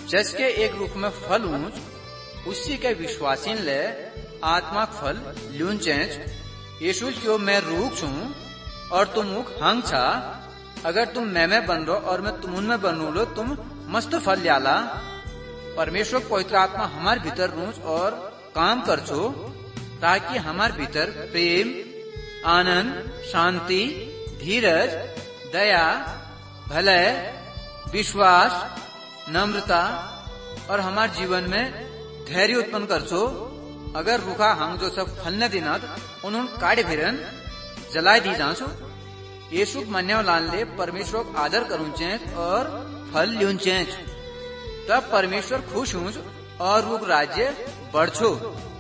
जस के एक रूप में फल ऊंच, उसी के विश्वासीन ले आत्मा फल ल्यून चेंच। यीशु क्यों मैं रूख छू और तुम मुख हंग छा। अगर तुम मैं बन रो और मैं तुम उनमें बनू लो, तुम मस्त फल ल्याला। परमेश्वर पवित्र आत्मा हमारे भीतर रूच और काम कर छो, ताकि हमारे भीतर प्रेम, आनंद, शांति, धीरज, दया, भले, विश्वास, नम्रता और हमारे जीवन में धैर्य उत्पन्न कर छो। अगर रुखा हम जो सब फल न दिना उन्होंने काटे फिरन जलाए दी जा छो। यीशु मान्य लान ले परमेश्वर को आदर करूं चेंच और फल ल्यून चेंच। तब परमेश्वर खुश हूं और रुक राज्य बढ़ छो।